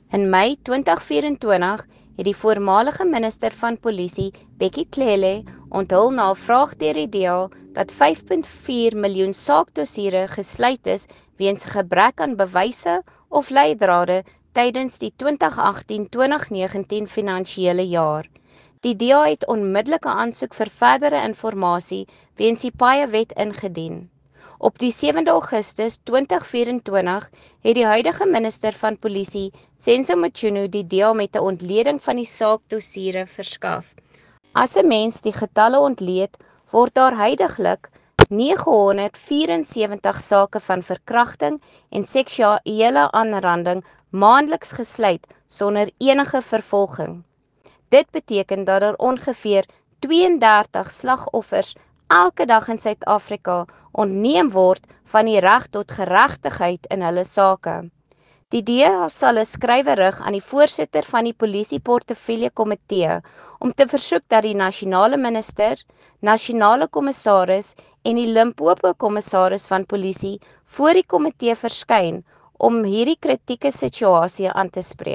In Mei 2024 het die voormalige minister van Polisie, Bekkie Cele, onthul na 'n vraag deur die DA dat 5.4 miljoen saakdossiere gesluit is weens gebrek aan bewyse of leidrade tydens die 2018-2019 finansiële jaar. Die DA het onmiddellike aansoek vir verdere inligting weens die Paaie-wet ingedien. Op die 7de Augustus 2024 het die huidige minister van Polisie, Senzo Mchunu, die DA met 'n ontleding van die saakdossiere verskaf. As 'n mens die getalle ontleed, word daar huidiglik 974 sake van verkrachting en seksuele aanranding maandeliks gesluit sonder enige vervolging. Dit beteken dat daar ongeveer 32 slagoffers elke dag in Suid-Afrika ontneem word van die reg tot geregtigheid in hulle sake. Die DA sal 'n skrywe rig aan die voorsitter van die Polisie-portefeulje komitee om te versoek dat die nasionale minister, nasionale kommissaris en die Limpopo kommissaris van polisie voor die komitee verskyn om hierdie kritieke situasie aan te spreek.